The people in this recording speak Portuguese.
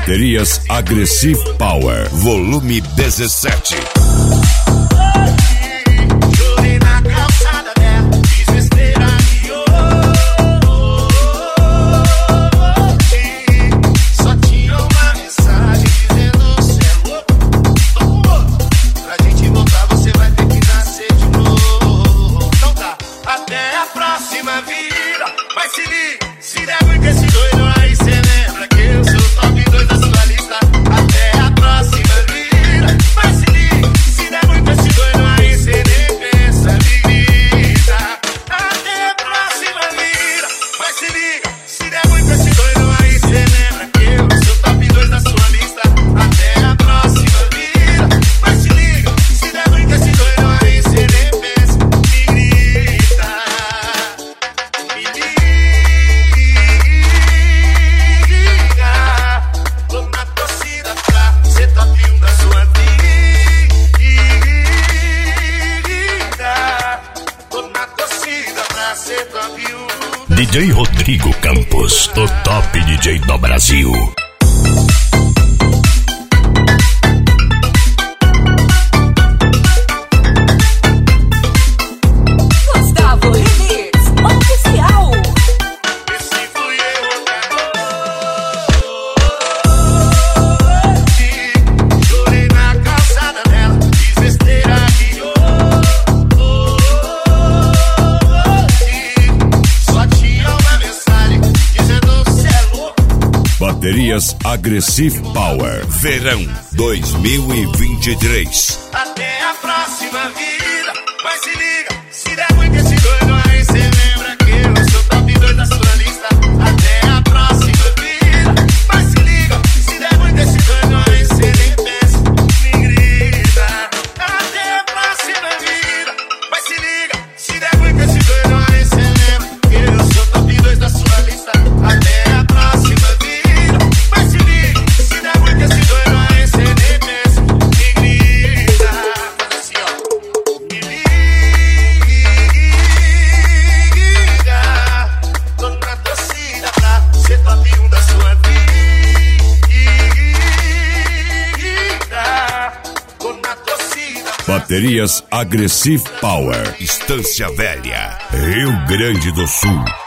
Baterias Aggressive Power, volume 17. Chorei na calçada dela, fiz besteira e só tinha uma mensagem dizendo: cê é louco, pra gente voltar você vai ter que nascer de novo. Então tá, até a próxima vida. Mas se liga, se der ruim com esse doido aí, cê lembra que eu sou top 2 da sua lista. Até a próxima vida. Mas se liga, se der ruim com esse doido aí, cê nem pensa, me grita. Até a próxima vida. Mas se liga, se der ruim com esse doido aí, cê lembra que eu sou top 2 da sua lista. Até a próxima vida. Mas se liga, se der ruim com esse doido aí, cê nem pensa, me grita. Me liga, tô na torcida pra ser top 1 da sua vida. Tô na torcida pra ser top 1. DJ Rodrigo Campos, o top DJ do Brasil. Gustavo Remix Oficial. Esse fui eu outra noite. Chorei na calçada dela, fiz besteira e só tinha uma mensagem dizendo: cê é louco. Baterias Aggressive Power, verão 2023. Até a próxima vida. Mas se liga, se der ruim com esse doido aí, cê lembra que eu sou top 2 da sua lista. Até a próxima vida. Mas se liga, se der ruim com esse doido aí, cê nem pensa, me grita. Até a próxima vida. Mas se liga, se der ruim com esse doido aí, cê lembra que eu sou top 2 da sua lista. Até a próxima vida. Mas se liga, se der ruim com esse doido aí, cê nem pensa, me grita. Faz assim, ó. Me liga, tô na torcida pra ser top 1 da sua vida. Tô na torcida pra... Baterias Aggressive Power, Estância Velha, Rio Grande do Sul.